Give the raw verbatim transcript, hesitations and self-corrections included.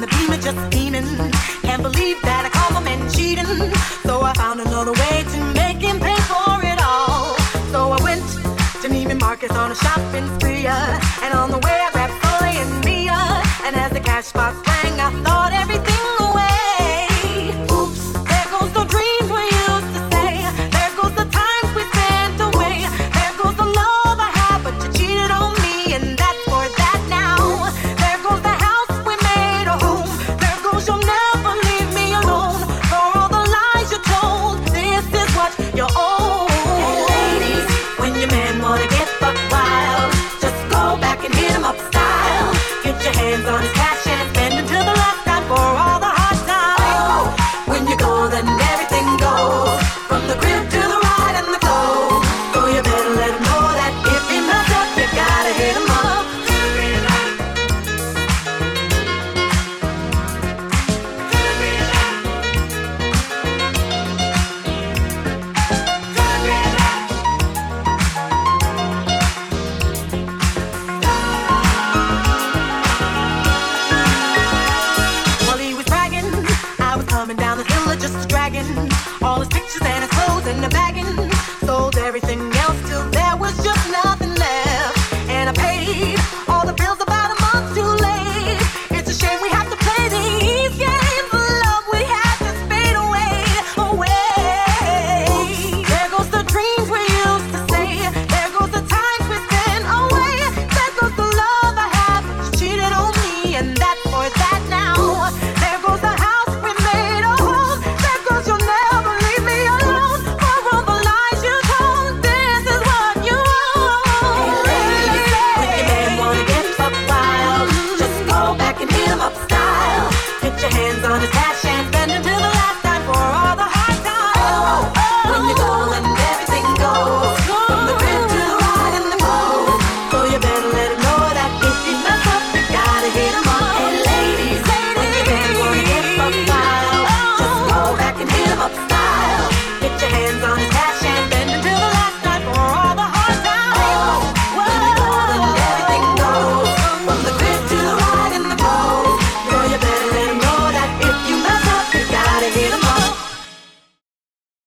the beam is just steaming. Can't believe that I caught my man cheating. So I found another way to make him pay for it all. So I went to Neiman Marcus on a shopping spree, uh, and on the way I grabbed Sully and Mia. And as the cash box rang, I thought everything away. Oops, there goes the dreams we used to say. There goes the times we spent away. There goes the love I had, but you cheated on me, and that's for that now. There goes the house we made a home. There goes you'll never leave me alone. For all the lies you told, this is what you owe. Hey ladies, when your man wanna get buck wild, just go back and hit him up style. Get your hands on his cash and spend him till the last time for all the hard times. Oh, when you go, then everything goes, from the crib to the ride and the clothes. So you better let him know that if he mess up, you gotta hit him up. While he was bragging, I was coming down the hill just dragging all his pictures and his clothes in the bagging.